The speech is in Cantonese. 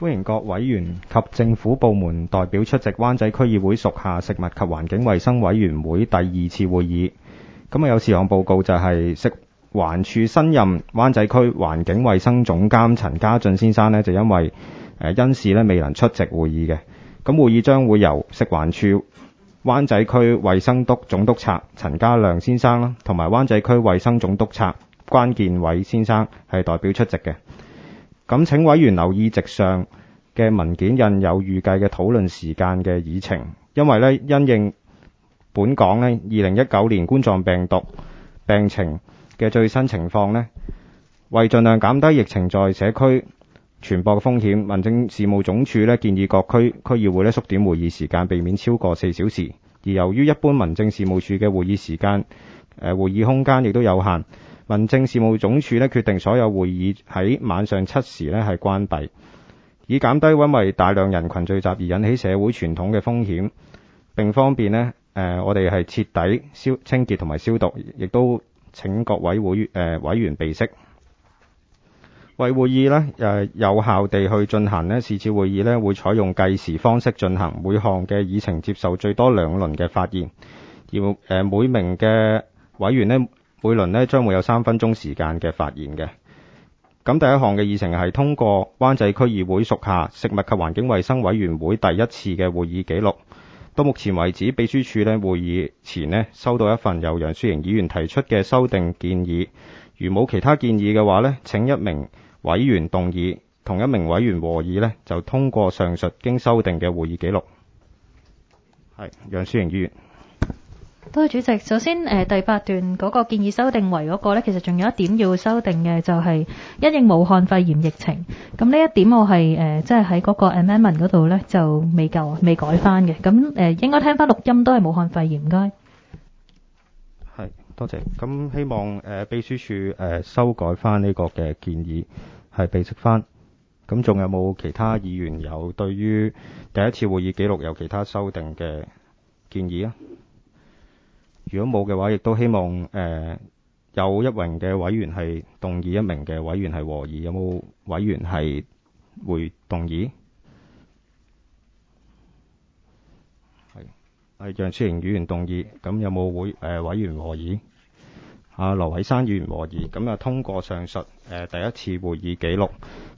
歡迎各委員及政府部門代表出席灣仔區議會屬下食物及環境衛生委員會第2次會議。咁有事項報告就係食環署新任灣仔區環境衛生總監陳家俊先生呢，就因為因事呢未能出席會議嘅。咁會議將會由食環署灣仔區衛生總督察陳家亮先生啦，同埋灣仔區衛生總督察關建偉先生係代表出席嘅。咁請委員留意席上嘅文件印有預計嘅討論時間嘅議程，因為呢因應本港呢2019年冠狀病毒病情嘅最新情況呢，為盡量減低疫情在社區傳播嘅風險，民政事務總署呢建議各區議會呢縮短會議時間，避免超過4小時。而由於一般民政事務處嘅會議時間會議空間亦都有限，民政事務總署呢決定所有會議喺晚上7時呢係關閉，以減低因為大量人群聚集而引起社會傳統嘅風險，並方便呢我哋係徹底清潔同埋消毒，亦都請各位委員備悉。為會議呢有效地去進行呢，是次會議呢會採用計時方式進行，每項嘅議程接受最多2輪嘅發言，而每名嘅委員呢每輪呢將會有3分鐘時間嘅發言嘅。咁第一項嘅議程係通過灣仔區議會屬下食物及環境衛生委員會第1次嘅會議記錄。到目前為止，秘書處呢會議前呢收到一份由楊雪盈議員提出嘅修訂建議。如冇其他建議嘅話呢，請一名委員動議，同一名委員和議呢就通過上述經修訂嘅會議記錄。係楊雪盈議員。 多謝主席。首先第8段嗰個建議修訂為嗰個呢，其實仲有一點要修訂嘅，就係因應武漢肺炎疫情。咁呢一點我係即係喺嗰個 amendment 嗰度呢就未改翻嘅。咁應該聽翻錄音都係武漢肺炎，唔該。 係，多謝。咁希望秘書處修改翻呢個嘅建議，係備悉翻。咁仲有冇其他議員有對於第一次會議記錄有其他修訂嘅建議啊？如果冇嘅話，亦都希望有一名嘅委員係動議，一名嘅委員係和議。有冇委員係會動議？係楊雪盈議員動議。咁有冇委員和議？羅偉山議員和議。咁通過上述第一次會議記錄。